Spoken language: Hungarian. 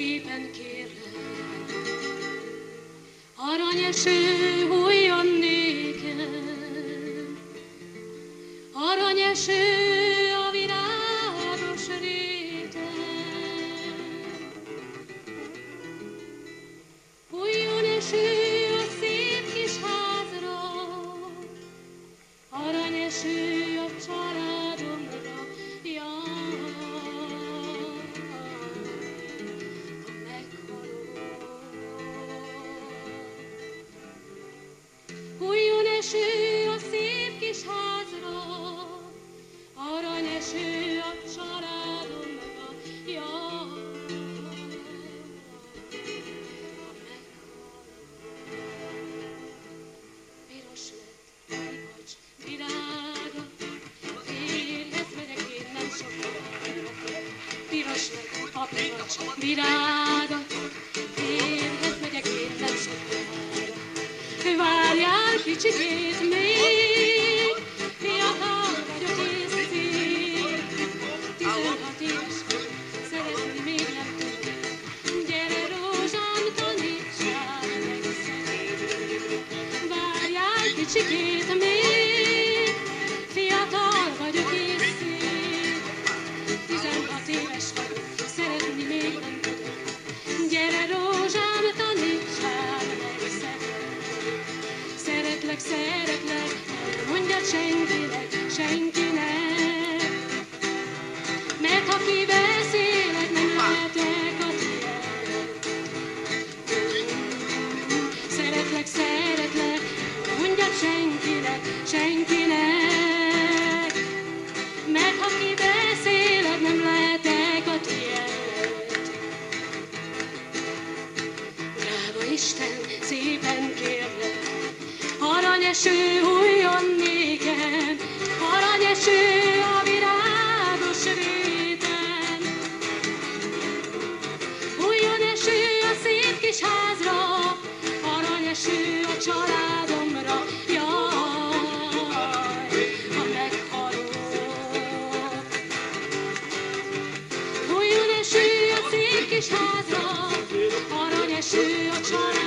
szépen kérlek, aranyeső hulljon nékem, aranyeső a virágos réten. Hulljon eső a szép kis házra, aranyeső a családomra, jaj, ha meghalok. Hulljon eső a szép kis házra, aranyeső a családomra, jaj, ha meghalok. Piros lett a ripacs virága, férjhez megyek én nem sokára. Piros lett a ripacs virága, férjhez megyek én nem sokára. Várjál kicsikét még, fiatal vagyok és szép. 16 éves vagy, szeretni még nem tudok. Gyere rózsám, tanítsál meg szeretni. Várjál kicsikét még, fiatal vagyok és szép. 16 éves vagyok, szeretni még nem tudok. Gyere rózsám, tanítsál meg szeretni. Szeretlek, szeretlek, mondjad senkinek, senkinek. Mert ha kibeszélek, nem lehetek a tiéd. Szeretlek, szeretlek, mondjad senkinek, senkinek. Mert ha kibeszélek, nem lehetek a tiéd. Drága Isten, szépen kérlek, aranyeső hulljon nékem, aranyeső a virágos réten. Hulljon eső a szép kis házra, aranyeső a családomra, jaj, ha meghalok. Hulljon eső a szép kis házra, aranyeső a családomra,